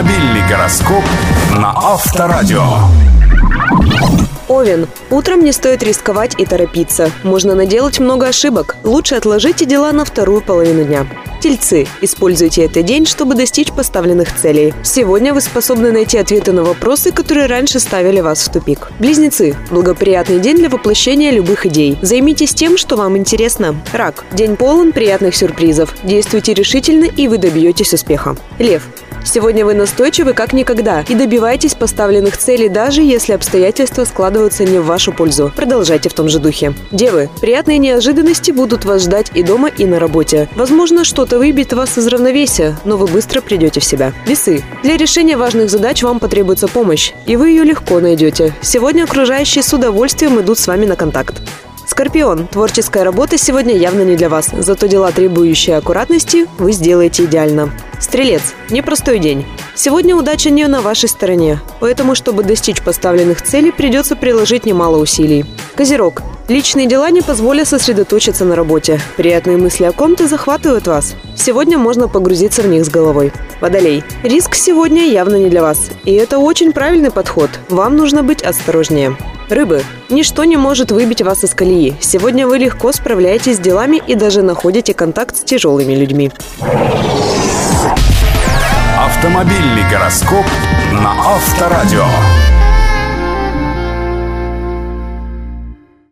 Автомобильный гороскоп на Авторадио. Овен. Утром не стоит рисковать и торопиться. Можно наделать много ошибок. Лучше отложите дела на вторую половину дня. Тельцы. Используйте этот день, чтобы достичь поставленных целей. Сегодня вы способны найти ответы на вопросы, которые раньше ставили вас в тупик. Близнецы. Благоприятный день для воплощения любых идей. Займитесь тем, что вам интересно. Рак. День полон приятных сюрпризов. Действуйте решительно, и вы добьетесь успеха. Лев. Сегодня вы настойчивы как никогда и добиваетесь поставленных целей, даже если обстоятельства складываются не в вашу пользу. Продолжайте в том же духе. Девы. Приятные неожиданности будут вас ждать и дома, и на работе. Возможно, что-то выбьет вас из равновесия, но вы быстро придете в себя. Весы. Для решения важных задач вам потребуется помощь, и вы ее легко найдете. Сегодня окружающие с удовольствием идут с вами на контакт. Скорпион. Творческая работа сегодня явно не для вас, зато дела, требующие аккуратности, вы сделаете идеально. Стрелец. Непростой день. Сегодня удача не на вашей стороне, поэтому, чтобы достичь поставленных целей, придется приложить немало усилий. Козерог. Личные дела не позволят сосредоточиться на работе. Приятные мысли о ком-то захватывают вас. Сегодня можно погрузиться в них с головой. Водолей. Риск сегодня явно не для вас. И это очень правильный подход. Вам нужно быть осторожнее. Рыбы. Ничто не может выбить вас из колеи. Сегодня вы легко справляетесь с делами и даже находите контакт с тяжелыми людьми. Автомобильный гороскоп на Авторадио.